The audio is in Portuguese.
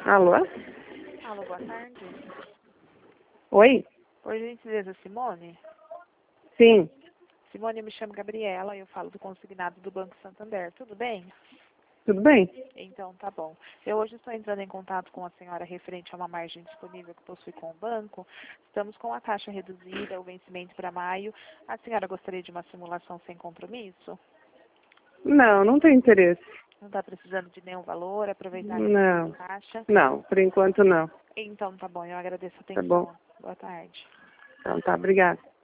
Alô? Alô, boa tarde. Oi? Por gentileza, Simone? Sim. Simone, eu me chamo Gabriela e eu falo do consignado do Banco Santander. Tudo bem? Tudo bem? Então, tá bom. Eu hoje estou entrando em contato com a senhora referente a uma margem disponível que possui com o banco. Estamos com a taxa reduzida, o vencimento para maio. A senhora gostaria de uma simulação sem compromisso? Não, não tenho interesse. Não está precisando de nenhum valor, aproveitar Não. a taxa? Não, por enquanto não. Então, tá bom. Eu agradeço a Tá bom? atenção. Boa tarde. Então tá, obrigada.